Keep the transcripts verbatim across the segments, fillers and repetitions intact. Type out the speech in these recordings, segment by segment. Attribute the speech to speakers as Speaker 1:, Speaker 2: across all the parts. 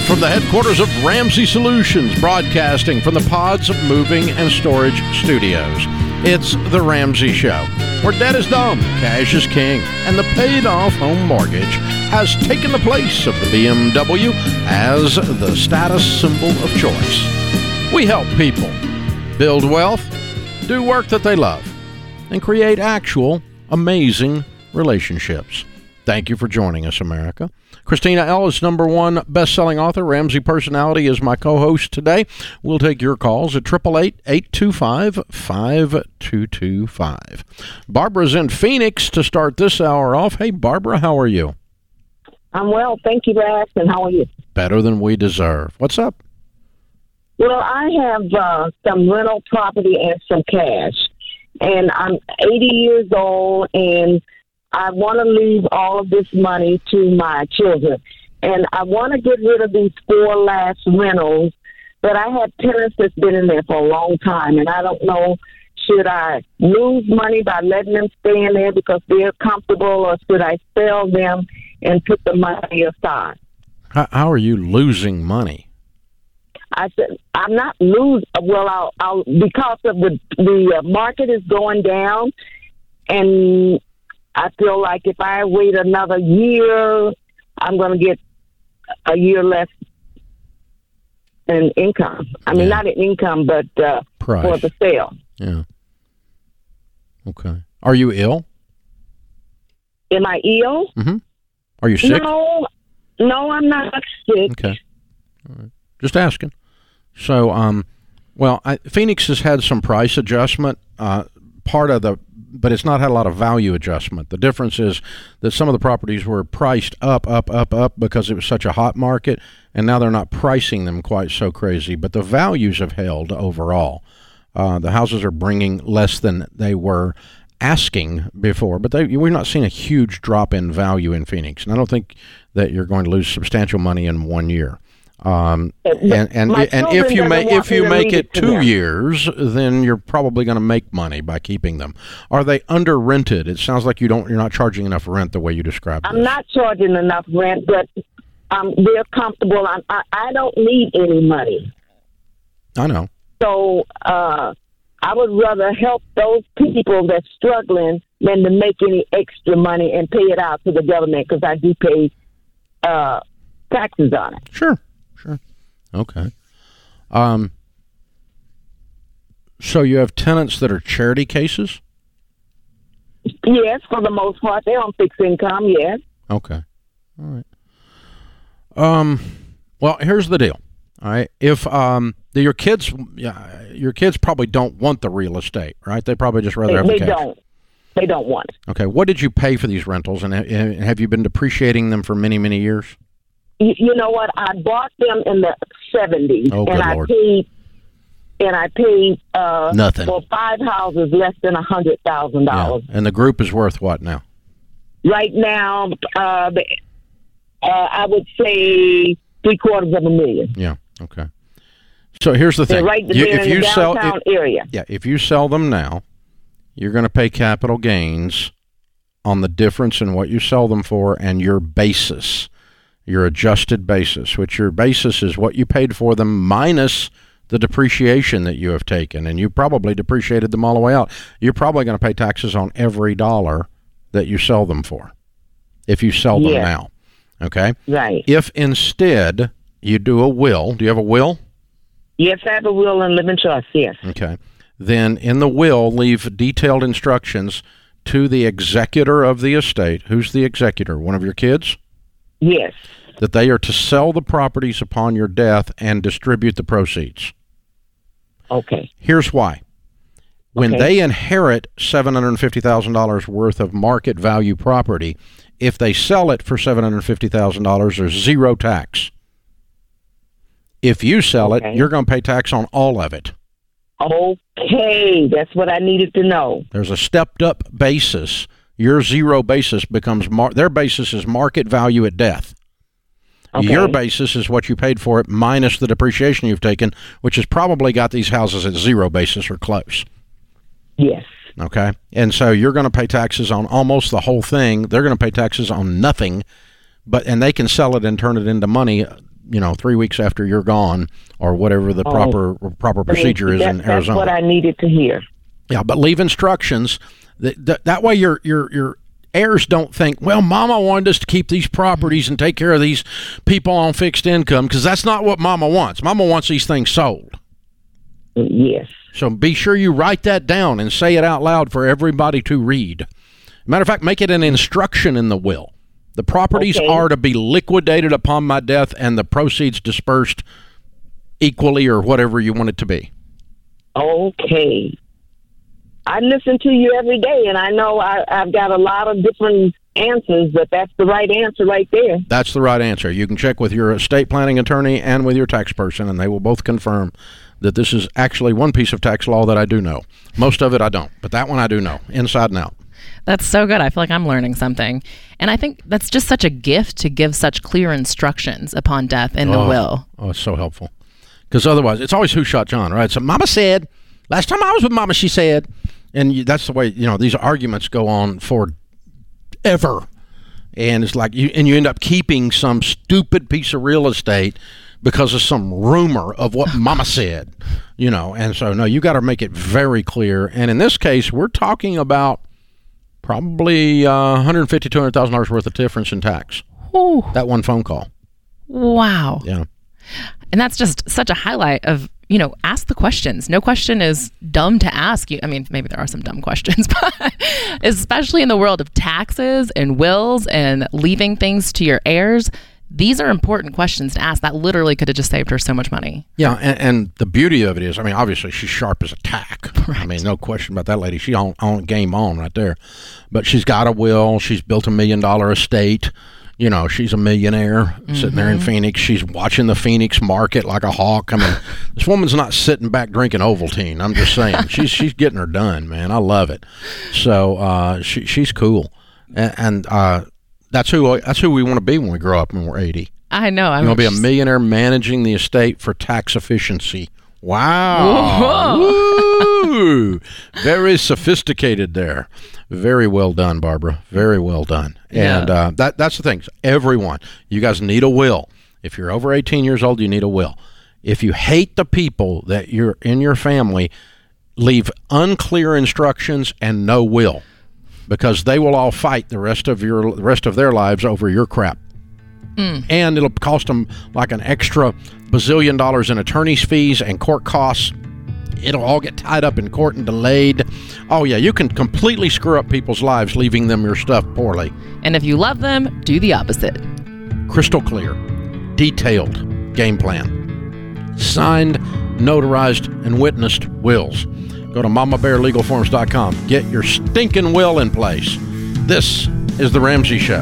Speaker 1: from the headquarters of Ramsey Solutions, broadcasting from the Pods of Moving and Storage Studios. It's The Ramsey Show, where debt is dumb, cash is king, and the paid-off home mortgage has taken the place of the B M W as the status symbol of choice. We help people build wealth, do work that they love, and create actual, amazing relationships. Thank you for joining us, America. Christina Ellis, number one best-selling author, Ramsey Personality, is my co-host today. We'll take your calls at eight eight eight, eight two five, five two two five. Barbara's in Phoenix to start this hour off. Hey, Barbara, how are you?
Speaker 2: I'm well. Thank you for asking. How are you?
Speaker 1: Better than we deserve. What's up?
Speaker 2: Well, I have uh, some rental property and some cash. And I'm eighty years old, and I want to leave all of this money to my children. And I want to get rid of these four last rentals, but I have tenants that's been in there for a long time, and I don't know, should I lose money by letting them stay in there because they're comfortable, or should I sell them and put the money aside?
Speaker 1: How, how are you losing money?
Speaker 2: I said, I'm not losing. Well, I'll, I'll, because of the, the market is going down, and I feel like if I wait another year, I'm going to get a year less in income. I mean,
Speaker 1: yeah.
Speaker 2: not in income, but uh, for the sale.
Speaker 1: Yeah. Okay. Are you ill?
Speaker 2: Am I ill?
Speaker 1: Mm-hmm. Are you sick?
Speaker 2: No, no, I'm not sick.
Speaker 1: Okay. All right. Just asking. So, um, well, I, Phoenix has had some price adjustment. Uh, part of the but it's not had a lot of value adjustment. The difference is that some of the properties were priced up, up, up, up because it was such a hot market, and now they're not pricing them quite so crazy. But the values have held overall. Uh, the houses are bringing less than they were asking before, but they, we've not seen a huge drop in value in Phoenix, and I don't think that you're going to lose substantial money in one year. Um, and and, and if you make if you make it two years, then you're probably going to make money by keeping them. Are they under rented? It sounds like you don't you're not charging enough rent the way you described it.
Speaker 2: I'm not charging enough rent, but um, they're comfortable. I'm, I I don't need any money.
Speaker 1: I know.
Speaker 2: So uh, I would rather help those people that's struggling than to make any extra money and pay it out to the government, because I do pay uh, taxes on it.
Speaker 1: Sure. Sure. Okay. Um, so you have tenants that are charity cases?
Speaker 2: Yes, for the most part. They're on fixed income, yes.
Speaker 1: Okay. All right. Um, well, here's the deal. All right. If um, the, your kids, yeah, your kids probably don't want the real estate, right? They probably just rather
Speaker 2: they,
Speaker 1: have the
Speaker 2: they
Speaker 1: cash.
Speaker 2: They don't. They don't want it.
Speaker 1: Okay. What did you pay for these rentals, and have you been depreciating them for many, many years?
Speaker 2: You know what? I bought them in the seventies,
Speaker 1: oh,
Speaker 2: and I
Speaker 1: Lord.
Speaker 2: paid, and I paid uh,
Speaker 1: nothing
Speaker 2: for five houses, less than a hundred thousand
Speaker 1: yeah.
Speaker 2: dollars.
Speaker 1: And the group is worth what now?
Speaker 2: Right now, uh, uh, I would say three quarters of a million.
Speaker 1: Yeah. Okay. So here's the thing:
Speaker 2: they're right
Speaker 1: you,
Speaker 2: there
Speaker 1: if
Speaker 2: in
Speaker 1: you
Speaker 2: the
Speaker 1: sell,
Speaker 2: downtown
Speaker 1: it,
Speaker 2: area,
Speaker 1: yeah, if you sell them now, you're going to pay capital gains on the difference in what you sell them for and your basis. Your adjusted basis, which your basis is what you paid for them minus the depreciation that you have taken, and you probably depreciated them all the way out. You're probably going to pay taxes on every dollar that you sell them for, if you sell them
Speaker 2: yeah.
Speaker 1: now. Okay?
Speaker 2: Right.
Speaker 1: If instead you do a will, do you have a will?
Speaker 2: Yes, I have a will and living trust, yes.
Speaker 1: Okay. Then in the will, leave detailed instructions to the executor of the estate. Who's the executor? One of your kids?
Speaker 2: Yes.
Speaker 1: That they are to sell the properties upon your death and distribute the proceeds.
Speaker 2: Okay.
Speaker 1: Here's why. When
Speaker 2: okay.
Speaker 1: they inherit seven hundred fifty thousand dollars worth of market value property, if they sell it for seven hundred fifty thousand dollars, there's zero tax. If you sell okay. it, you're going to pay tax on all of it.
Speaker 2: Okay. That's what I needed to know.
Speaker 1: There's a stepped up basis. Your zero basis becomes, mar- their basis is market value at death. Okay. Your basis is what you paid for it minus the depreciation you've taken, which has probably got these houses at zero basis or close.
Speaker 2: Yes.
Speaker 1: Okay? And so you're going to pay taxes on almost the whole thing. They're going to pay taxes on nothing, but and they can sell it and turn it into money you know, three weeks after you're gone, or whatever the
Speaker 2: Oh,
Speaker 1: proper proper procedure is
Speaker 2: that,
Speaker 1: in
Speaker 2: that's
Speaker 1: Arizona.
Speaker 2: what I needed to hear.
Speaker 1: Yeah, but leave instructions. That, that, that way your your your heirs don't think, well, Mama wanted us to keep these properties and take care of these people on fixed income, because that's not what Mama wants. Mama wants these things sold.
Speaker 2: Yes.
Speaker 1: So be sure you write that down and say it out loud for everybody to read. Matter of fact, make it an instruction in the will. The properties
Speaker 2: Okay.
Speaker 1: are to be liquidated upon my death and the proceeds dispersed equally, or whatever you want it to be.
Speaker 2: Okay. I listen to you every day, and I know I, I've got a lot of different answers, but that's the right answer right there.
Speaker 1: That's the right answer. You can check with your estate planning attorney and with your tax person, and they will both confirm that this is actually one piece of tax law that I do know. Most of it I don't, but that one I do know, inside and out.
Speaker 3: That's so good. I feel like I'm learning something. And I think that's just such a gift to give such clear instructions upon death in the
Speaker 1: Oh.
Speaker 3: will.
Speaker 1: Oh, it's so helpful. Because otherwise, it's always who shot John, right? So Mama said, last time I was with Mama, she said, and you, that's the way, you know, these arguments go on forever. And it's like, you, and you end up keeping some stupid piece of real estate because of some rumor of what Mama said, you know. And so, no, you got to make it very clear. And in this case, we're talking about probably uh, one hundred fifty thousand dollars, two hundred thousand dollars worth of difference in tax.
Speaker 3: Ooh,
Speaker 1: That one phone call.
Speaker 3: wow.
Speaker 1: Yeah.
Speaker 3: And that's just such a highlight of, you know, ask the questions. No question is dumb to ask you. I mean, maybe there are some dumb questions, but especially in the world of taxes and wills and leaving things to your heirs, these are important questions to ask. That literally could have just saved her so much money.
Speaker 1: Yeah, and, and the beauty of it is, I mean, obviously she's sharp as a tack.
Speaker 3: Right.
Speaker 1: I mean, no question about that lady. She on, on game on right there. But she's got a will. She's built a million dollar estate. You know, she's a millionaire mm-hmm. sitting there in Phoenix. She's watching the Phoenix market like a hawk. I mean, this woman's not sitting back drinking Ovaltine. I'm just saying, she's she's getting her done, man. I love it. So uh, she she's cool, and, and uh, that's who that's who we want to be when we grow up when we're eighty.
Speaker 3: I know. I'm
Speaker 1: You want to be a
Speaker 3: just-
Speaker 1: millionaire managing the estate for tax efficiency. Wow. Woo. Very sophisticated there. Very well done, Barbara. Very well done. And
Speaker 3: Yeah.
Speaker 1: uh, that that's the thing. Everyone, you guys need a will. If you're over eighteen years old, you need a will. If you hate the people that you're in your family, leave unclear instructions and no will, because they will all fight the rest of your the rest of their lives over your crap. And it'll cost them like an extra bazillion dollars in attorney's fees and court costs. It'll all get tied up in court and delayed. Oh, yeah, you can completely screw up people's lives leaving them your stuff poorly.
Speaker 3: And if you love them, do the opposite.
Speaker 1: Crystal clear, detailed game plan. Signed, notarized, and witnessed wills. Go to mama bear legal forms dot com. Get your stinking will in place. This is The Ramsey Show.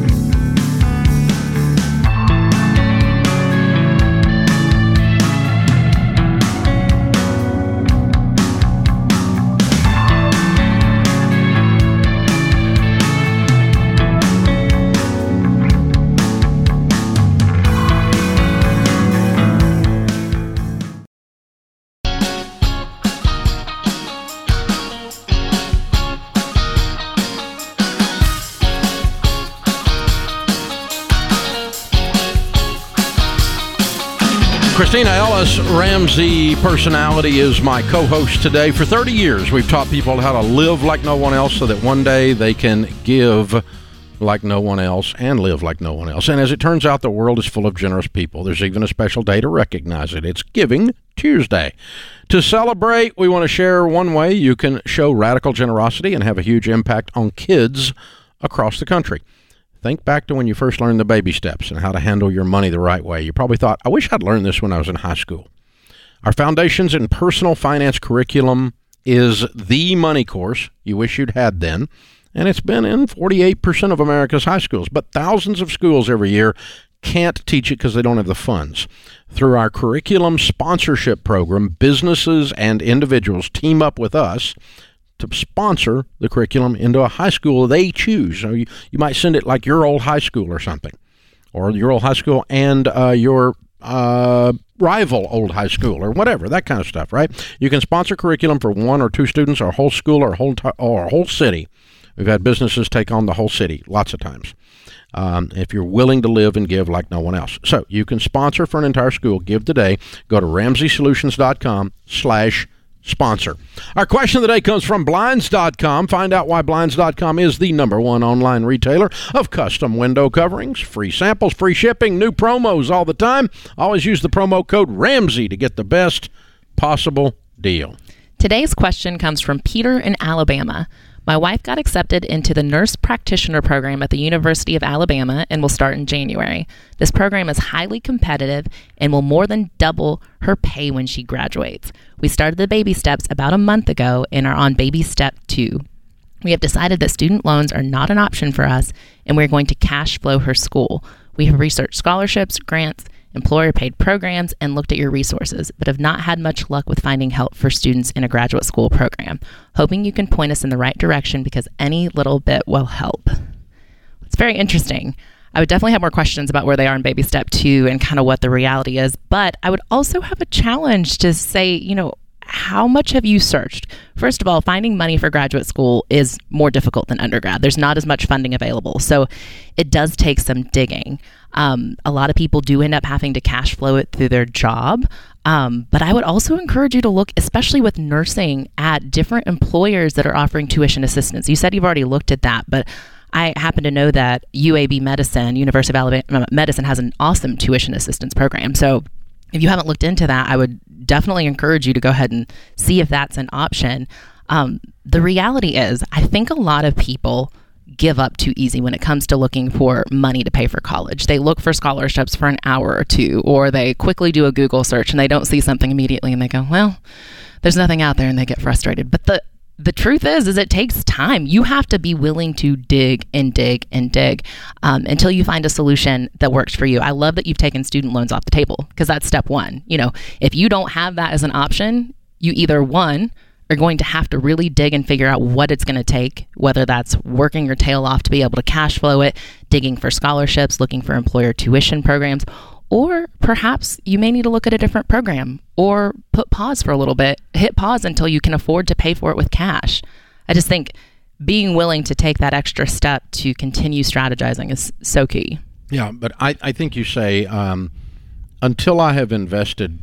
Speaker 1: Christina Ellis, Ramsey Personality, is my co-host today. For thirty years, we've taught people how to live like no one else so that one day they can give like no one else and live like no one else. And as it turns out, the world is full of generous people. There's even a special day to recognize it. It's Giving Tuesday. To celebrate, we want to share one way you can show radical generosity and have a huge impact on kids across the country. Think back to when you first learned the baby steps and how to handle your money the right way. You probably thought, I wish I'd learned this when I was in high school. Our Foundations in Personal Finance curriculum is the money course you wish you'd had then, and it's been in forty-eight percent of America's high schools. But thousands of schools every year can't teach it because they don't have the funds. Through our curriculum sponsorship program, businesses and individuals team up with us to sponsor the curriculum into a high school they choose. So you, you might send it like your old high school or something, or your old high school and uh, your uh, rival old high school or whatever, that kind of stuff, right? You can sponsor curriculum for one or two students or a whole school or a whole, t- or a whole city. We've had businesses take on the whole city lots of times. Um, if you're willing to live and give like no one else. So you can sponsor for an entire school. Give today. Go to ramsey solutions dot com slash sponsor. Our question of the day comes from blinds dot com. Find out why blinds dot com is the number one online retailer of custom window coverings. Free samples, free shipping, new promos all the time. Always use the promo code Ramsey to get the best possible deal.
Speaker 3: Today's question comes from Peter in Alabama. My wife got accepted into the nurse practitioner program at the University of Alabama and will start in January. This program is highly competitive and will more than double her pay when she graduates. We started the baby steps about a month ago and are on baby step two. We have decided that student loans are not an option for us, and we're going to cash flow her school. We have researched scholarships, grants, employer-paid programs, and looked at your resources, but have not had much luck with finding help for students in a graduate school program. Hoping you can point us in the right direction because any little bit will help. It's very interesting. I would definitely have more questions about where they are in baby step two and kind of what the reality is, but I would also have a challenge to say, you know, how much have you searched? First of all, finding money for graduate school is more difficult than undergrad. There's not as much funding available. So it does take some digging. Um, a lot of people do end up having to cash flow it through their job. Um, but I would also encourage you to look, especially with nursing, at different employers that are offering tuition assistance. You said you've already looked at that, but I happen to know that U A B Medicine, University of Alabama Medicine, has an awesome tuition assistance program. So if you haven't looked into that, I would definitely encourage you to go ahead and see if that's an option. Um, the reality is, I think a lot of people give up too easy when it comes to looking for money to pay for college. They look for scholarships for an hour or two, or they quickly do a Google search and they don't see something immediately and they go, well, there's nothing out there, and they get frustrated. But the The truth is, is it takes time. You have to be willing to dig and dig and dig um, until you find a solution that works for you. I love that you've taken student loans off the table, because that's step one. You know, if you don't have that as an option, you either, one, are going to have to really dig and figure out what it's going to take, whether that's working your tail off to be able to cash flow it, digging for scholarships, looking for employer tuition programs, or perhaps you may need to look at a different program or put pause for a little bit, hit pause until you can afford to pay for it with cash. I just think being willing to take that extra step to continue strategizing is so key.
Speaker 1: Yeah, but I, I think you say, um, until I have invested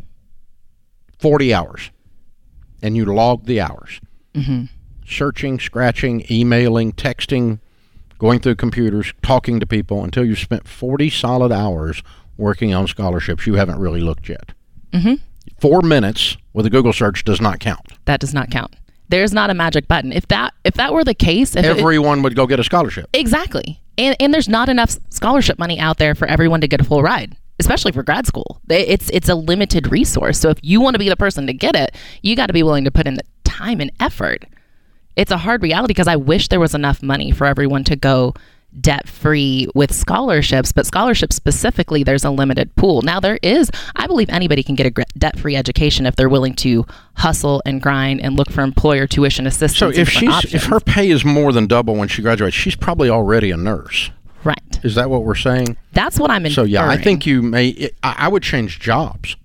Speaker 1: forty hours, and you log the hours, mm-hmm. searching, scratching, emailing, texting, going through computers, talking to people, until you've spent forty solid hours working on scholarships, you haven't really looked yet. Mm-hmm. Four minutes with a Google search does not count.
Speaker 3: That does not count. There's not a magic button. If that if that were the case, if
Speaker 1: everyone
Speaker 3: it,
Speaker 1: would go get a scholarship.
Speaker 3: Exactly. And and there's not enough scholarship money out there for everyone to get a full ride, especially for grad school. It's it's a limited resource. So if you want to be the person to get it, you got to be willing to put in the time and effort. It's a hard reality, because I wish there was enough money for everyone to go debt-free with scholarships, but scholarships specifically, there's a limited pool. Now there is, I believe anybody can get a debt-free education if they're willing to hustle and grind and look for employer tuition assistance.
Speaker 1: So if she's options. If her pay is more than double when she graduates, she's probably already a nurse.
Speaker 3: Right.
Speaker 1: Is that what we're saying?
Speaker 3: That's what I'm inferring.
Speaker 1: So yeah, I think you may, it, I, I would change jobs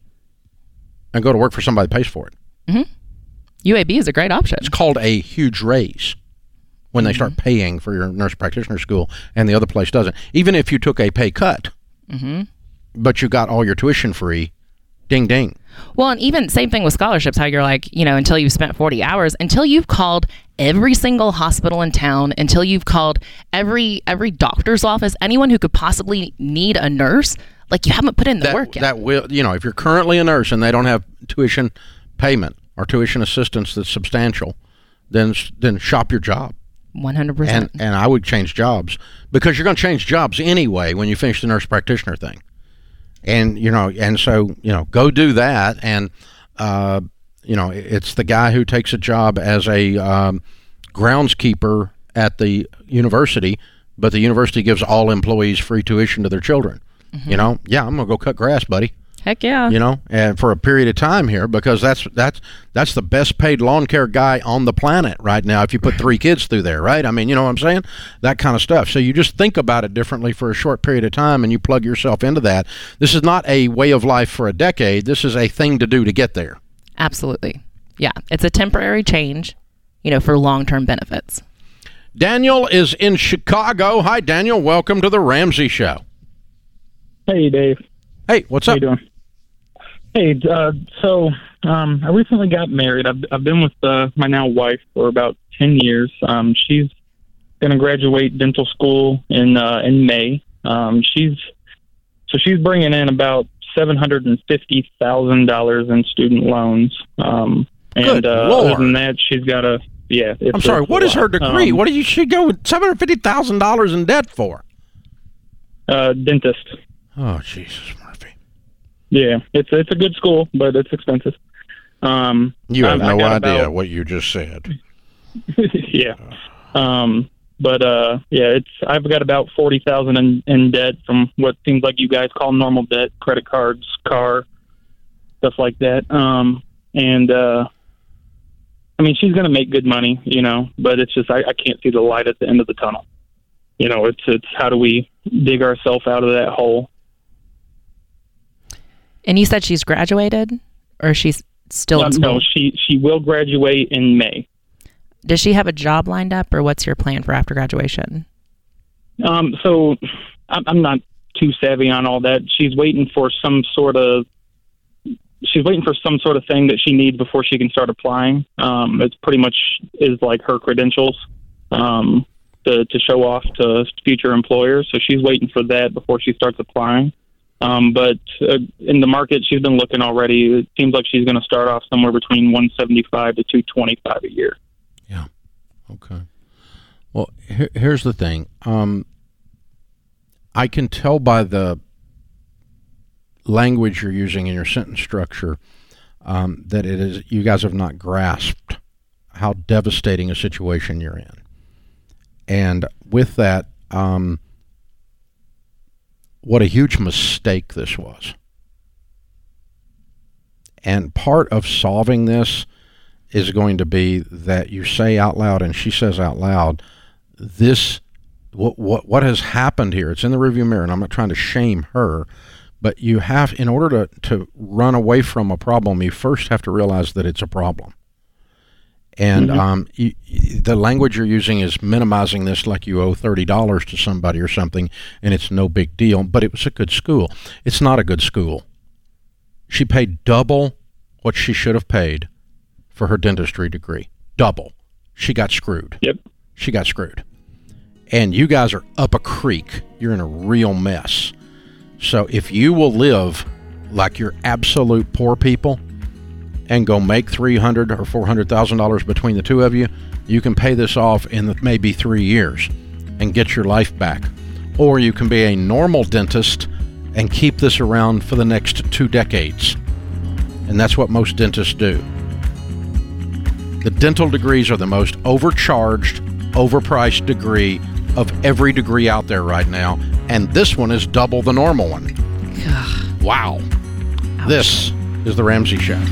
Speaker 1: and go to work for somebody that pays for it.
Speaker 3: Mm-hmm. U A B is a great option.
Speaker 1: It's called a huge raise when they start paying for your nurse practitioner school and the other place doesn't. Even if you took a pay cut, mm-hmm. but you got all your tuition free, ding, ding.
Speaker 3: Well, and even same thing with scholarships, how you're like, you know, until you've spent forty hours, until you've called every single hospital in town, until you've called every every doctor's office, anyone who could possibly need a nurse, like you haven't put in the
Speaker 1: that,
Speaker 3: work yet.
Speaker 1: That will, you know, if you're currently a nurse and they don't have tuition payment or tuition assistance that's substantial, then then shop your job.
Speaker 3: one hundred percent.
Speaker 1: And and I would change jobs, because you're going to change jobs anyway when you finish the nurse practitioner thing. And, you know, and so, you know, go do that. And, uh, you know, it's the guy who takes a job as a um, groundskeeper at the university, but the university gives all employees free tuition to their children. Mm-hmm. You know, yeah, I'm going to go cut grass, buddy.
Speaker 3: Heck yeah.
Speaker 1: You know, and for a period of time here, because that's that's that's the best paid lawn care guy on the planet right now if you put three kids through there, right? I mean, you know what I'm saying? That kind of stuff. So you just think about it differently for a short period of time and you plug yourself into that. This is not a way of life for a decade. This is a thing to do to get there.
Speaker 3: Absolutely. Yeah. It's a temporary change, you know, for long-term benefits.
Speaker 1: Daniel is in Chicago. Hi, Daniel. Welcome to the Ramsey Show.
Speaker 4: Hey, Dave.
Speaker 1: Hey, what's
Speaker 4: How
Speaker 1: up?
Speaker 4: you doing? Hey, uh, so um, I recently got married. I've, I've been with uh, my now wife for about ten years. Um, she's going to graduate dental school in uh, in May. Um, she's so she's bringing in about seven hundred and fifty thousand dollars in student loans. Um, and
Speaker 1: Good
Speaker 4: uh,
Speaker 1: Lord.
Speaker 4: other than that, she's got a yeah. It's,
Speaker 1: I'm sorry.
Speaker 4: it's
Speaker 1: What
Speaker 4: a
Speaker 1: is her
Speaker 4: lot.
Speaker 1: degree?
Speaker 4: Um,
Speaker 1: what do you she go with seven hundred fifty thousand dollars in debt for?
Speaker 4: uh, dentist.
Speaker 1: Oh, Jesus, Murphy.
Speaker 4: Yeah, it's it's a good school, but it's expensive. Um,
Speaker 1: You have
Speaker 4: I- I
Speaker 1: no
Speaker 4: got
Speaker 1: idea
Speaker 4: about-
Speaker 1: what you just said.
Speaker 4: yeah. Um, but uh, yeah, it's I've got about forty thousand in, in debt from what seems like you guys call normal debt, credit cards, car, stuff like that. Um, and uh, I mean, she's going to make good money, you know, but it's just I, I can't see the light at the end of the tunnel. You know, it's it's how do we dig ourselves out of that hole?
Speaker 3: And you said she's graduated, or she's still in
Speaker 4: Um,
Speaker 3: school?
Speaker 4: no, she she will graduate in May.
Speaker 3: Does she have a job lined up, or what's your plan for after graduation?
Speaker 4: Um, so I'm, I'm not too savvy on all that. She's waiting for some sort of she's waiting for some sort of thing that she needs before she can start applying. Um, it's pretty much is like her credentials um, to to show off to future employers. So she's waiting for that before she starts applying. Um, but uh, in the market, she's been looking already. It seems like she's going to start off somewhere between one seventy-five to two twenty-five a year.
Speaker 1: Yeah. Okay. Well, here, here's the thing. Um, I can tell by the language you're using in your sentence structure um, that it is you guys have not grasped how devastating a situation you're in. And with that, um, what a huge mistake this was. And part of solving this is going to be that you say out loud, and she says out loud, this, what, what, what has happened here, it's in the rearview mirror, and I'm not trying to shame her, but you have, in order to, to run away from a problem, you first have to realize that it's a problem. And
Speaker 4: Mm-hmm.
Speaker 1: um, you, you- the language you're using is minimizing this like you owe thirty dollars to somebody or something, and it's no big deal, but it was a good school. It's not a good school. She paid double what she should have paid for her dentistry degree. Double. She got screwed.
Speaker 4: Yep.
Speaker 1: She got screwed. And you guys are up a creek. You're in a real mess. So if you will live like you're absolute poor people and go make three hundred thousand dollars or four hundred thousand dollars between the two of you, you can pay this off in maybe three years and get your life back. Or you can be a normal dentist and keep this around for the next two decades. And that's what most dentists do. The dental degrees are the most overcharged, overpriced degree of every degree out there right now, and this one is double the normal one. Wow.
Speaker 3: Ouch.
Speaker 1: This is The Ramsey Show.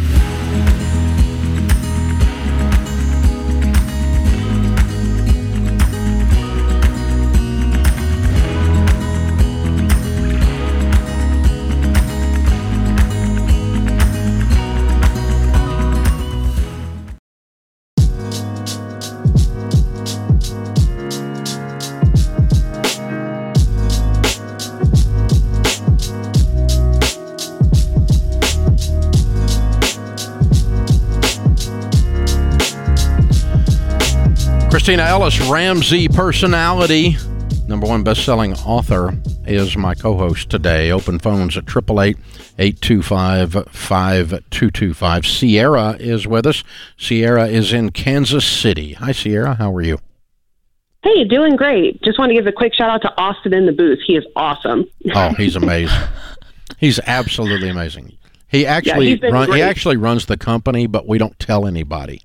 Speaker 1: Christina Ellis, Ramsey personality, number one best-selling author, is my co-host today. Open phones at eight eight eight, eight two five, five two two five. Sierra is with us. Sierra is in Kansas City. Hi, Sierra. How are you?
Speaker 5: Hey, doing great. Just want to give a quick shout out to Austin in the booth. He is awesome.
Speaker 1: Oh, he's amazing. He's absolutely amazing. He actually
Speaker 5: he's been
Speaker 1: run, he
Speaker 5: great.
Speaker 1: actually runs the company, but we don't tell anybody.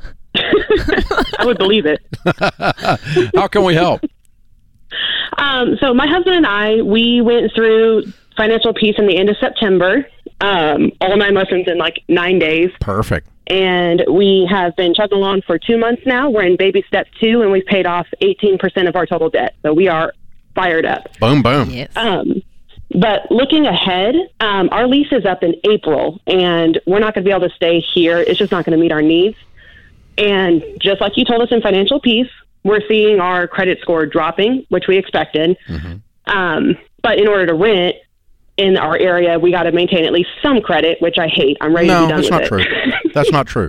Speaker 5: I would believe it.
Speaker 1: How can we help?
Speaker 5: Um, so my husband and I, we went through financial peace in the end of September, um, all nine lessons in like nine days.
Speaker 1: Perfect.
Speaker 5: And we have been chugging along for two months now. We're in baby step two, and we've paid off eighteen percent of our total debt. So we are fired up.
Speaker 1: Boom, boom.
Speaker 3: Yes.
Speaker 5: Um, but looking ahead, um, our lease is up in April, and we're not going to be able to stay here. It's just not going to meet our needs. And just like you told us in Financial Peace, we're seeing our credit score dropping, which we expected.
Speaker 1: Mm-hmm.
Speaker 5: Um, but in order to rent in our area, we got to maintain at least some credit, which I hate. I'm ready
Speaker 1: no,
Speaker 5: to be done
Speaker 1: that's
Speaker 5: with
Speaker 1: not
Speaker 5: it.
Speaker 1: true. That's not true.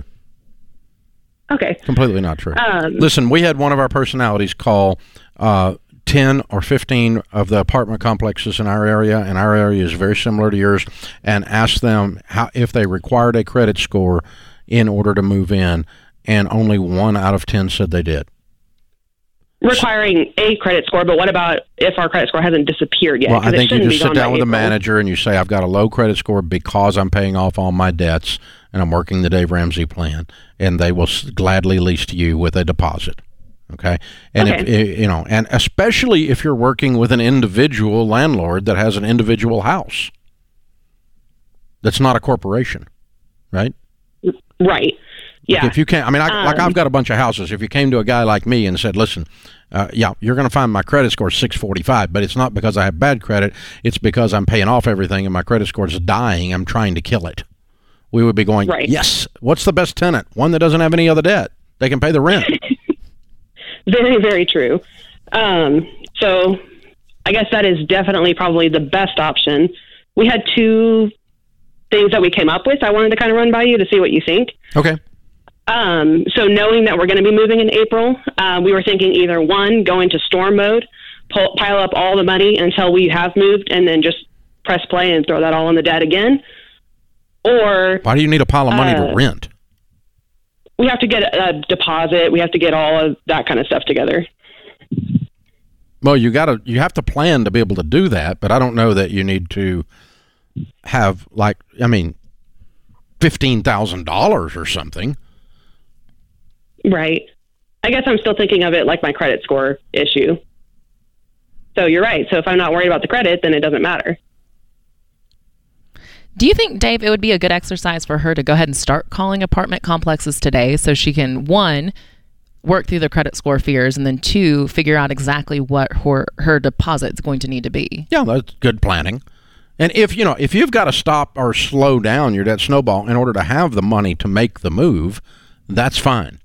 Speaker 5: Okay.
Speaker 1: Completely not true.
Speaker 5: Um,
Speaker 1: Listen, we had one of our personalities call uh, ten or fifteen of the apartment complexes in our area, and our area is very similar to yours, and ask them how if they required a credit score in order to move in, and only one out of ten said they did.
Speaker 5: Requiring a credit score, but what about if our credit score hasn't disappeared yet?
Speaker 1: Well, I
Speaker 5: it
Speaker 1: think you
Speaker 5: shouldn't
Speaker 1: just
Speaker 5: be
Speaker 1: sit
Speaker 5: gone
Speaker 1: down
Speaker 5: by
Speaker 1: with the
Speaker 5: April.
Speaker 1: manager and you say, I've got a low credit score because I'm paying off all my debts and I'm working the Dave Ramsey plan, and they will s- gladly lease to you with a deposit. Okay. And if,
Speaker 5: Okay.
Speaker 1: you know, and especially if you're working with an individual landlord that has an individual house that's not a corporation, right?
Speaker 5: Right. Yeah.
Speaker 1: Like if you can't, I mean, I, like
Speaker 5: Um,
Speaker 1: I've got a bunch of houses. If you came to a guy like me and said, listen, uh, yeah, you're going to find my credit score six forty-five, but it's not because I have bad credit. It's because I'm paying off everything and my credit score is dying. I'm trying to kill it. We would be going,
Speaker 5: Right.
Speaker 1: yes, what's the best tenant? One that doesn't have any other debt. They can pay the rent.
Speaker 5: Very, very true. Um, so I guess that is definitely probably the best option. We had two things that we came up with. I wanted to kind of run by you to see what you think.
Speaker 1: Okay.
Speaker 5: Um, so knowing that we're going to be moving in April, uh, we were thinking either one, go into storm mode, pull, pile up all the money until we have moved, and then just press play and throw that all on the debt again. Or
Speaker 1: Why do you need a pile of money
Speaker 5: Uh,
Speaker 1: to rent?
Speaker 5: we have to get a, a deposit. We have to get all of that kind of stuff together.
Speaker 1: Well, you got to, you have to plan to be able to do that, but I don't know that you need to have like, I mean, fifteen thousand dollars or something.
Speaker 5: Right. I guess I'm still thinking of it like my credit score issue. So you're right. So if I'm not worried about the credit, then it doesn't matter.
Speaker 3: Do you think, Dave, it would be a good exercise for her to go ahead and start calling apartment complexes today so she can, one, work through the credit score fears, and then two, figure out exactly what her, her deposit's going to need to be?
Speaker 1: Yeah, that's good planning. And if, you know, if you've got to stop or slow down your debt snowball in order to have the money to make the move, that's fine.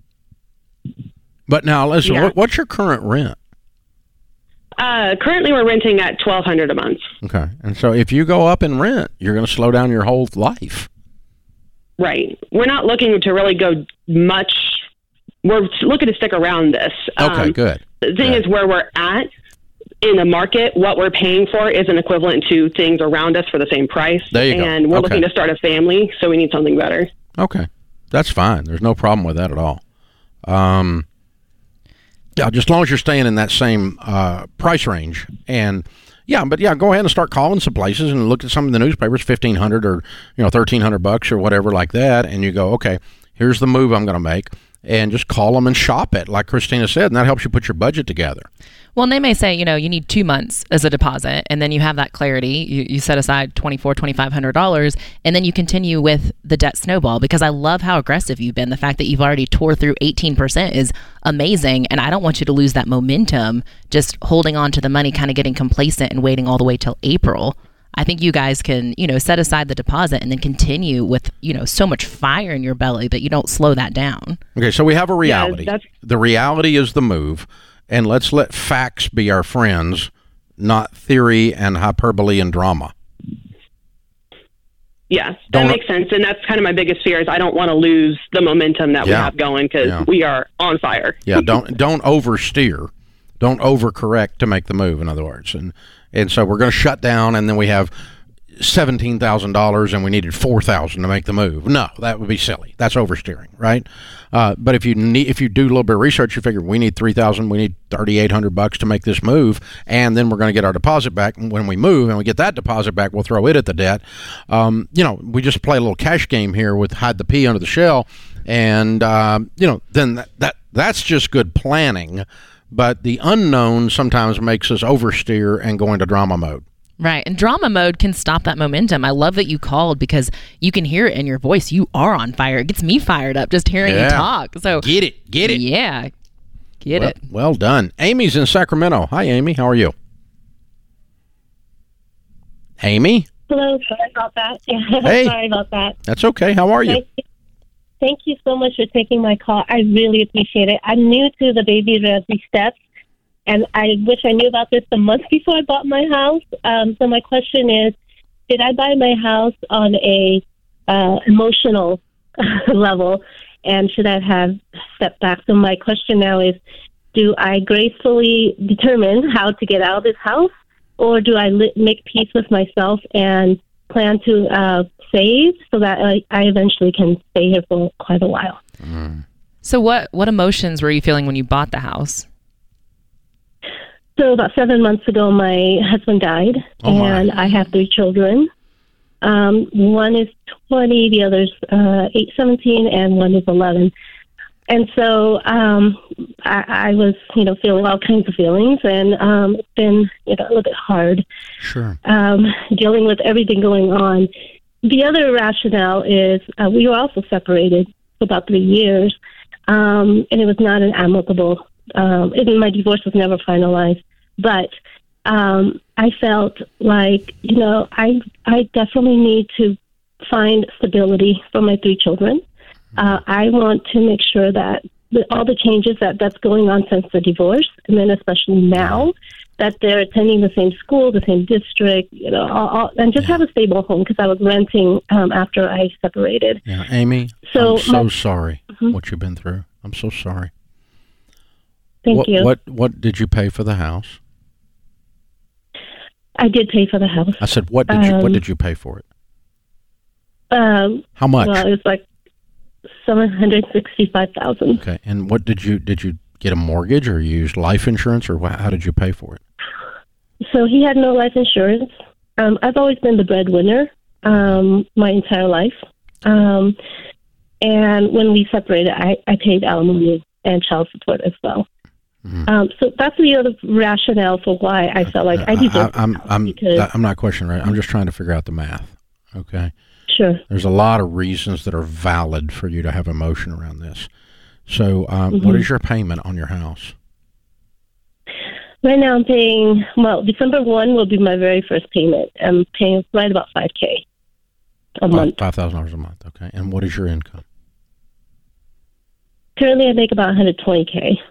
Speaker 1: But now, listen,
Speaker 5: Yeah.
Speaker 1: what, what's your current rent?
Speaker 5: Uh, currently, we're renting at twelve hundred dollars a month.
Speaker 1: Okay. And so if you go up in rent, you're going to slow down your whole life.
Speaker 5: Right. We're not looking to really go much. We're looking to stick around this.
Speaker 1: Okay,
Speaker 5: Um,
Speaker 1: good.
Speaker 5: The thing
Speaker 1: Good.
Speaker 5: is, where we're at in the market, what we're paying for isn't equivalent to things around us for the same price.
Speaker 1: There you go.
Speaker 5: And we're
Speaker 1: Okay.
Speaker 5: looking to start a family, so we need something better.
Speaker 1: Okay. That's fine. There's no problem with that at all. Um, yeah, just as long as you're staying in that same uh, price range. And yeah, but yeah, go ahead and start calling some places and look at some of the newspapers, fifteen hundred or, you know, thirteen hundred bucks or whatever like that. And you go, okay, here's the move I'm going to make. And just call them and shop it, like Christina said, and that helps you put your budget together.
Speaker 3: Well, and they may say, you know, you need two months as a deposit, and then you have that clarity. You, you set aside twenty-four hundred dollars, twenty-five hundred dollars, and then you continue with the debt snowball, because I love how aggressive you've been. The fact that you've already tore through eighteen percent is amazing, and I don't want you to lose that momentum just holding on to the money, kind of getting complacent and waiting all the way till April. I think you guys can, you know, set aside the deposit and then continue with, you know, so much fire in your belly that you don't slow that down.
Speaker 1: Okay, so we have a reality.
Speaker 5: that's-
Speaker 1: The reality is the move, and let's let facts be our friends, not theory and hyperbole and drama.
Speaker 5: Yeah, that
Speaker 1: Don't-
Speaker 5: makes sense. And that's kind of my biggest fear is I don't want to lose the momentum that we
Speaker 1: Yeah.
Speaker 5: have going because
Speaker 1: Yeah.
Speaker 5: we are on fire.
Speaker 1: Yeah, don't don't oversteer, don't overcorrect to make the move. In other words, and and so we're going to shut down, and then we have seventeen thousand dollars, and we needed four thousand to make the move. No, that would be silly. That's oversteering, right? Uh, but if you need, if you do a little bit of research, you figure we need three thousand, we need thirty eight hundred bucks to make this move, and then we're going to get our deposit back. And when we move and we get that deposit back, we'll throw it at the debt. Um, you know, we just play a little cash game here with hide the pea under the shell, and um, you know, then that, that that's just good planning. But the unknown sometimes makes us oversteer and go into drama mode.
Speaker 3: Right. And drama mode can stop that momentum. I love that you called because you can hear it in your voice. You are on fire. It gets me fired up just hearing
Speaker 1: Yeah.
Speaker 3: you talk. So
Speaker 1: Get it, get it.
Speaker 3: Yeah. Get
Speaker 1: well,
Speaker 3: it.
Speaker 1: well done. Amy's in Sacramento. Hi, Amy. How are you? Amy?
Speaker 6: Hello, sorry about that. Yeah,
Speaker 1: Hey.
Speaker 6: sorry about that.
Speaker 1: That's okay. How are you?
Speaker 6: Nice, Thank you so much for taking my call. I really appreciate it. I'm new to the Baby Ramsey steps, and I wish I knew about this a month before I bought my house. Um, so my question is, did I buy my house on a uh, emotional level, and should I have stepped back? So my question now is, do I gracefully determine how to get out of this house, or do I li- make peace with myself and plan to uh, save so that I, I eventually can stay here for quite a while?
Speaker 1: Mm.
Speaker 3: So what, what emotions were you feeling when you bought the house?
Speaker 6: So about seven months ago, my husband died,
Speaker 1: Oh, my.
Speaker 6: and I have three children. Um, one is twenty, the other's uh, eight, seventeen, and one is eleven. And so um, I, I was, you know, feeling all kinds of feelings, and um, it's been, you know, a little bit hard
Speaker 1: Sure.
Speaker 6: um, dealing with everything going on. The other rationale is uh, we were also separated for about three years, um, and it was not an amicable. Um, and my divorce was never finalized, but um, I felt like, you know, I I definitely need to find stability for my three children. Uh, I want to make sure that the, all the changes that that's going on since the divorce, and then especially now, that they're attending the same school, the same district, you know, all, all, and just
Speaker 1: Yeah.
Speaker 6: have a stable home, because I was renting um, after I separated.
Speaker 1: Yeah, Amy,
Speaker 6: So
Speaker 1: I'm so
Speaker 6: my-
Speaker 1: sorry
Speaker 6: Mhm.
Speaker 1: what you've been through. I'm so sorry.
Speaker 6: Thank
Speaker 1: what,
Speaker 6: you.
Speaker 1: What What did you pay for the house?
Speaker 6: I did pay for the house.
Speaker 1: I said, what did you What
Speaker 6: Um,
Speaker 1: did you pay for it?
Speaker 6: Um,
Speaker 1: How much?
Speaker 6: well, it was like seven hundred sixty-five thousand.
Speaker 1: Okay, and what did you did you get a mortgage, or you used life insurance, or wha- how did you pay for it?
Speaker 6: So he had no life insurance. Um, I've always been the breadwinner um, my entire life. Um, and when we separated, I, I paid alimony and child support as well.
Speaker 1: Mhm.
Speaker 6: Um, so that's the other rationale for why I felt like I deserved
Speaker 1: I, I'm
Speaker 6: this house,
Speaker 1: I'm
Speaker 6: because
Speaker 1: I'm not questioning, right? I'm just trying to figure out the math. Okay,
Speaker 6: sure.
Speaker 1: there's a lot of reasons that are valid for you to have emotion around this. So, um,
Speaker 6: Mhm.
Speaker 1: what is your payment on your house?
Speaker 6: Right now I'm paying, well, December first will be my very first payment. I'm paying right about five K a month.
Speaker 1: Five thousand dollars a month. Okay, and what is your income?
Speaker 6: Currently I make about one hundred twenty K.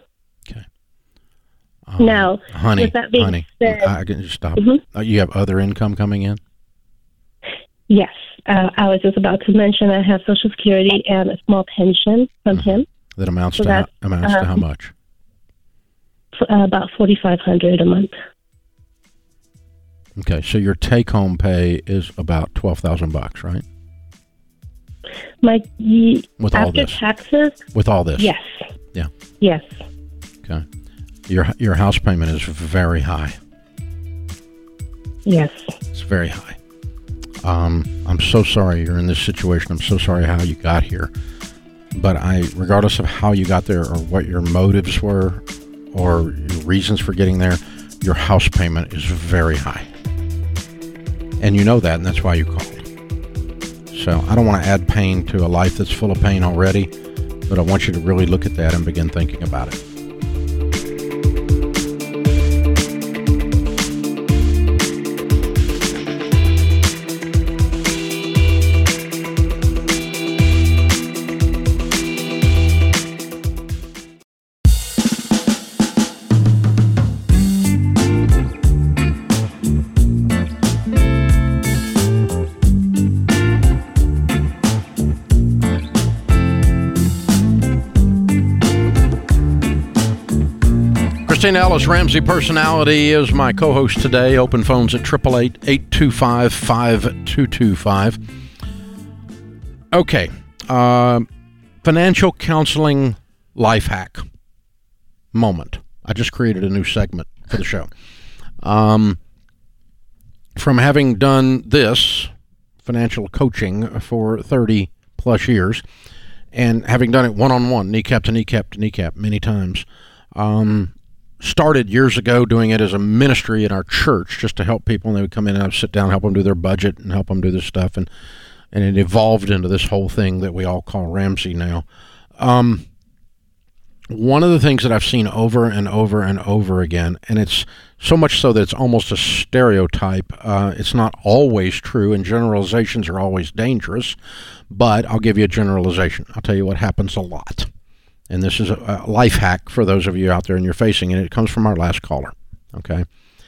Speaker 1: Um,
Speaker 6: Now,
Speaker 1: honey,
Speaker 6: with that being
Speaker 1: honey,
Speaker 6: said-
Speaker 1: I can just stop.
Speaker 6: Mhm.
Speaker 1: Uh, you have other income coming in?
Speaker 6: Yes. Uh, I was just about to mention I have Social Security and a small pension from him,
Speaker 1: That amounts
Speaker 6: So
Speaker 1: to how,
Speaker 6: that's,
Speaker 1: amounts to how
Speaker 6: um,
Speaker 1: much?
Speaker 6: for, uh, about forty-five hundred dollars a month.
Speaker 1: Okay, so your take-home pay is about twelve thousand bucks, right?
Speaker 6: My ye-
Speaker 1: With all
Speaker 6: after
Speaker 1: this,
Speaker 6: taxes,
Speaker 1: with all this,
Speaker 6: yes.
Speaker 1: Yeah.
Speaker 6: Yes.
Speaker 1: Okay, your your house payment is very high.
Speaker 6: Yes.
Speaker 1: It's very high. Um, I'm so sorry you're in this situation. I'm so sorry how you got here. But I, regardless of how you got there or what your motives were or your reasons for getting there, your house payment is very high. And you know that, and that's why you called. So I don't want to add pain to a life that's full of pain already, but I want you to really look at that and begin thinking about it. Christina Ellis, Ramsey Personality, is my co-host today. Open phones at eight eight eight, eight two five, five two two five. Okay. Uh, financial counseling life hack moment. I just created a new segment for the show. Um, from having done this, financial coaching, for thirty plus years, and having done it one-on-one, kneecap to kneecap to kneecap many times, um, started years ago doing it as a ministry in our church just to help people, and they would come in and I would sit down, help them do their budget and help them do this stuff, and and it evolved into this whole thing that we all call Ramsey now. Um, one of the things that I've seen over and over and over again, and it's so much so that it's almost a stereotype. Uh, it's not always true, and generalizations are always dangerous, but I'll give you a generalization. I'll tell you what happens a lot. And this is a, a life hack for those of you out there and you're facing it. It comes from our last caller, okay?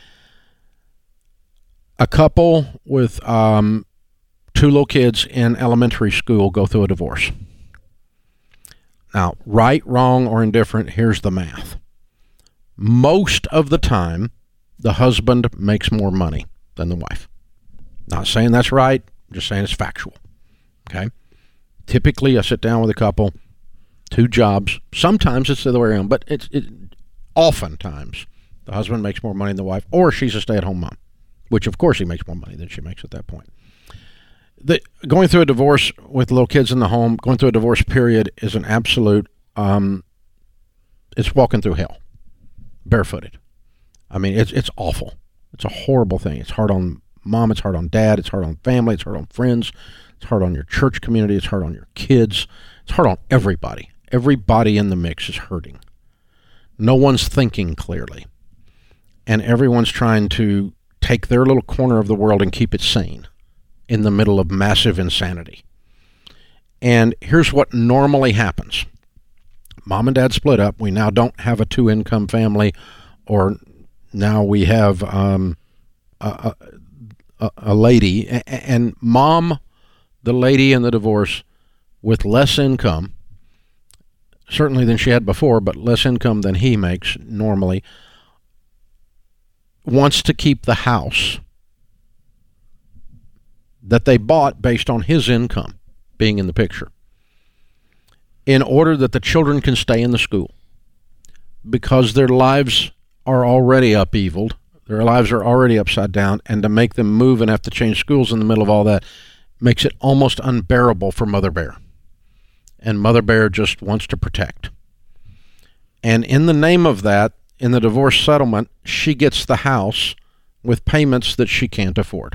Speaker 1: A couple with um, two little kids in elementary school go through a divorce. Now, right, wrong, or indifferent, here's the math. Most of the time, the husband makes more money than the wife. Not saying that's right, just saying it's factual. Okay? Typically, I sit down with a couple, two jobs. Sometimes it's the other way around, but it's it, oftentimes the husband makes more money than the wife, or she's a stay-at-home mom, which, of course, he makes more money than she makes at that point. The, going through a divorce with little kids in the home, going through a divorce period is an absolute, um, it's walking through hell, barefooted. I mean, it's it's awful. It's a horrible thing. It's hard on mom, it's hard on dad, it's hard on family, it's hard on friends, it's hard on your church community, it's hard on your kids, it's hard on everybody. Everybody in the mix is hurting. No one's thinking clearly. And everyone's trying to take their little corner of the world and keep it sane in the middle of massive insanity. And here's what normally happens. Mom and dad split up. We now don't have a two-income family, or now we have um, a, a, a lady. And mom, the lady in the divorce, with less income, certainly than she had before, but less income than he makes normally, wants to keep the house that they bought based on his income being in the picture, in order that the children can stay in the school, because their lives are already upheavaled, their lives are already upside down, and to make them move and have to change schools in the middle of all that makes it almost unbearable for Mother Bear. And Mother Bear just wants to protect. And in the name of that, in the divorce settlement, she gets the house with payments that she can't afford.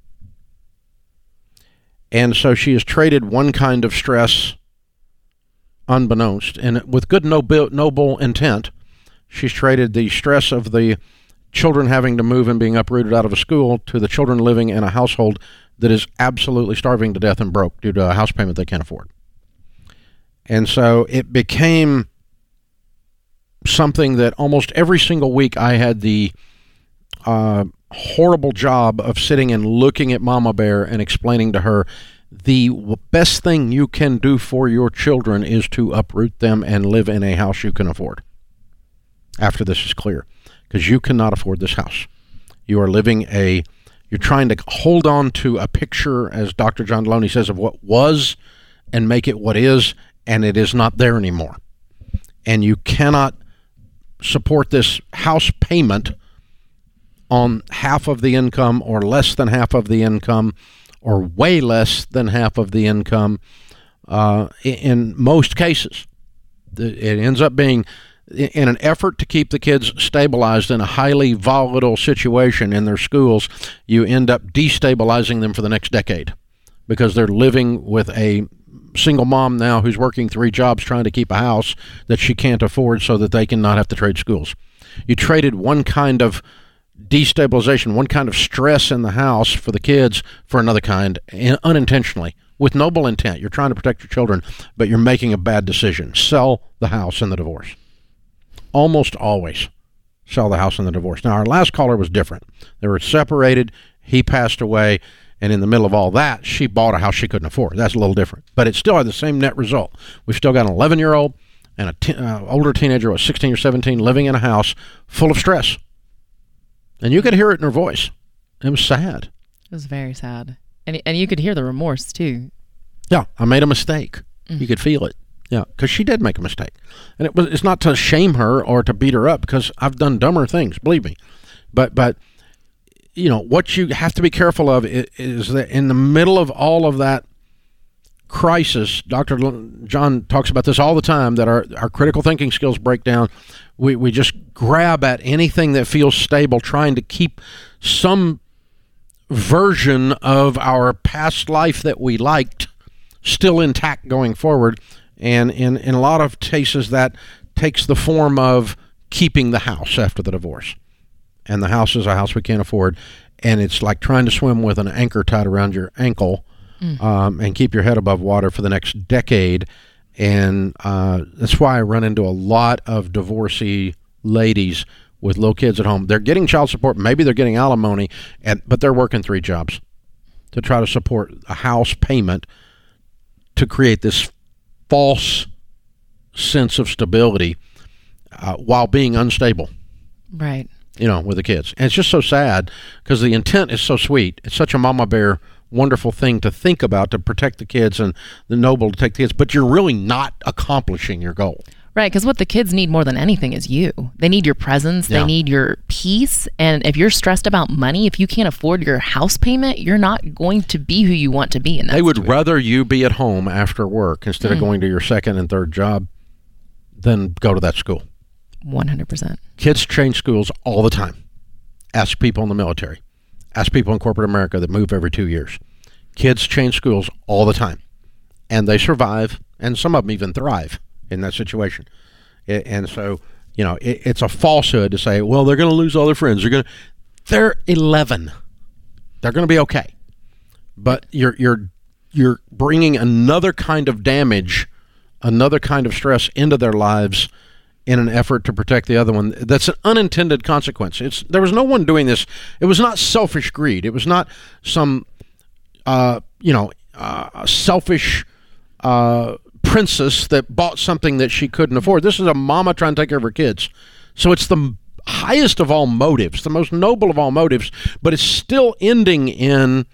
Speaker 1: And so she has traded one kind of stress, unbeknownst, and with good noble, noble intent, she's traded the stress of the children having to move and being uprooted out of a school to the children living in a household that is absolutely starving to death and broke due to a house payment they can't afford. And so it became something that almost every single week I had the uh, horrible job of sitting and looking at Mama Bear and explaining to her, the best thing you can do for your children is to uproot them and live in a house you can afford after this is clear, because you cannot afford this house. You are living a, you're trying to hold on to a picture, as Doctor John Deloney says, of what was and make it what is, and it is not there anymore. And you cannot support this house payment on half of the income or less than half of the income or way less than half of the income uh, in most cases. It ends up being, in an effort to keep the kids stabilized in a highly volatile situation in their schools, you end up destabilizing them for the next decade, because they're living with a single mom now who's working three jobs trying to keep a house that she can't afford so that they can not have to trade schools. You traded one kind of destabilization, one kind of stress in the house for the kids for another kind, unintentionally, with noble intent. You're trying to protect your children, but you're making a bad decision. Sell the house in the divorce. Almost always sell the house in the divorce. Now, our last caller was different. They were separated. He passed away. And in the middle of all that, she bought a house she couldn't afford. That's a little different. But it still had the same net result. We've still got an eleven-year-old and an te- uh, older teenager, was sixteen or seventeen, living in a house full of stress. And you could hear it in her voice. It was sad.
Speaker 3: It was very sad. And and you could hear the remorse, too.
Speaker 1: Yeah, I made a mistake. Mm. You could feel it. Yeah, because she did make a mistake. And it was it's not to shame her or to beat her up, because I've done dumber things, believe me. But but... you know, what you have to be careful of is that in the middle of all of that crisis, Doctor John talks about this all the time, that our, our critical thinking skills break down. We, we just grab at anything that feels stable, trying to keep some version of our past life that we liked still intact going forward. And in, in a lot of cases, that takes the form of keeping the house after the divorce. And the house is a house we can't afford. And it's like trying to swim with an anchor tied around your ankle mm. um, and keep your head above water for the next decade. And uh, that's why I run into a lot of divorcee ladies with little kids at home. They're getting child support. Maybe they're getting alimony, and, but they're working three jobs to try to support a house payment to create this false sense of stability uh, while being unstable.
Speaker 3: Right.
Speaker 1: You know, with the kids. And it's just so sad because the intent is so sweet. It's such a mama bear wonderful thing to think about, to protect the kids and the noble to take the kids, but you're really not accomplishing your goal.
Speaker 3: Right, because what the kids need more than anything is you. They need your presence. They
Speaker 1: Yeah.
Speaker 3: need your peace. And if you're stressed about money, if you can't afford your house payment, you're not going to be who you want to be in that
Speaker 1: They would
Speaker 3: situation.
Speaker 1: rather you be at home after work instead of going to your second and third job than go to that school.
Speaker 3: one hundred percent.
Speaker 1: Kids change schools all the time. Ask people in the military. Ask people in corporate America that move every two years. Kids change schools all the time. And they survive, and some of them even thrive in that situation. A- And so, you know, it, it's a falsehood to say, well, they're going to lose all their friends. They're going to, they're eleven. They're going to be okay. But you're you're you're bringing another kind of damage, another kind of stress into their lives in an effort to protect the other one. That's an unintended consequence. It's there was no one doing this. It was not selfish greed. It was not some, uh, you know, uh, selfish uh, princess that bought something that she couldn't afford. This is a mama trying to take care of her kids. So it's the highest of all motives, the most noble of all motives, but it's still ending in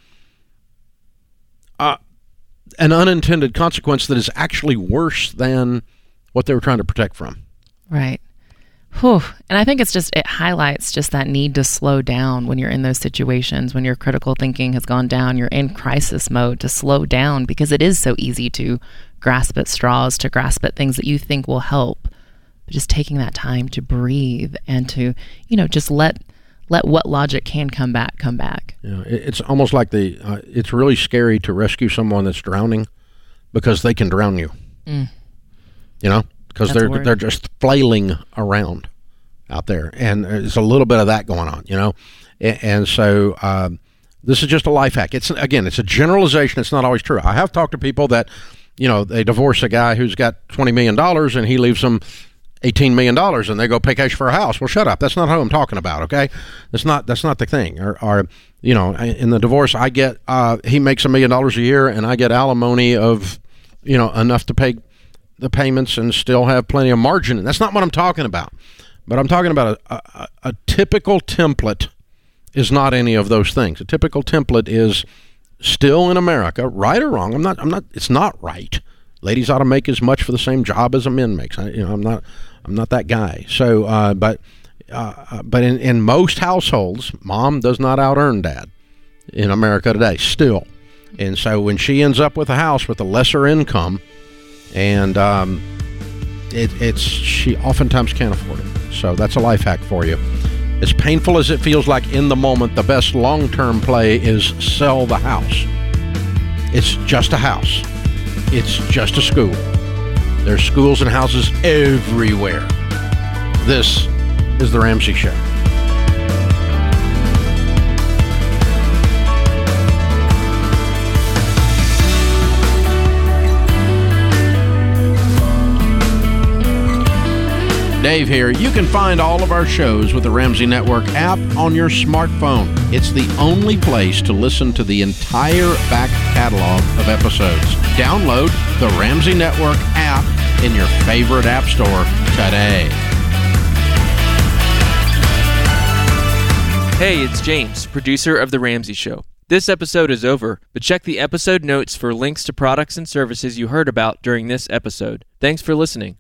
Speaker 1: uh, an unintended consequence that is actually worse than what they were trying to protect from.
Speaker 3: Right. Whew. And I think it's just, it highlights just that need to slow down when you're in those situations, when your critical thinking has gone down, you're in crisis mode, to slow down, because it is so easy to grasp at straws, to grasp at things that you think will help. But just taking that time to breathe and to, you know, just let let what logic can come back, come back.
Speaker 1: You know, it, it's almost like the, uh, it's really scary to rescue someone that's drowning because they can drown you.
Speaker 3: Mm.
Speaker 1: You know? Because
Speaker 3: That's a
Speaker 1: they're
Speaker 3: word.
Speaker 1: they're just flailing around out there, and there's a little bit of that going on, you know. And, and so um, this is just a life hack. It's again, it's a generalization. It's not always true. I have talked to people that, you know, they divorce a guy who's got twenty million dollars, and he leaves them eighteen million dollars, and they go pay cash for a house. Well, shut up. That's not who I'm talking about. Okay, that's not that's not the thing. Or, or you know, in the divorce, I get uh, he makes a million dollars a year, and I get alimony of, you know, enough to pay the payments and still have plenty of margin. And that's not what I'm talking about. But I'm talking about a, a, a typical template is not any of those things. A typical template is still in America, right or wrong. I'm not. I'm not. It's not right. Ladies ought to make as much for the same job as a man makes. I, you know, I'm not. I'm not that guy. So, uh, but, uh, but in, in most households, mom does not out earn dad in America today. Still, and so when she ends up with a house with a lesser income, and um, it, it's she oftentimes can't afford it. So that's a life hack for you. As painful as it feels like in the moment, the best long-term play is sell the house. It's just a house. It's just a school. There's schools and houses everywhere. This is The Ramsey Show. Dave here. You can find all of our shows with the Ramsey Network app on your smartphone. It's the only place to listen to the entire back catalog of episodes. Download the Ramsey Network app in your favorite app store today.
Speaker 7: Hey, it's James, producer of The Ramsey Show. This episode is over, but check the episode notes for links to products and services you heard about during this episode. Thanks for listening.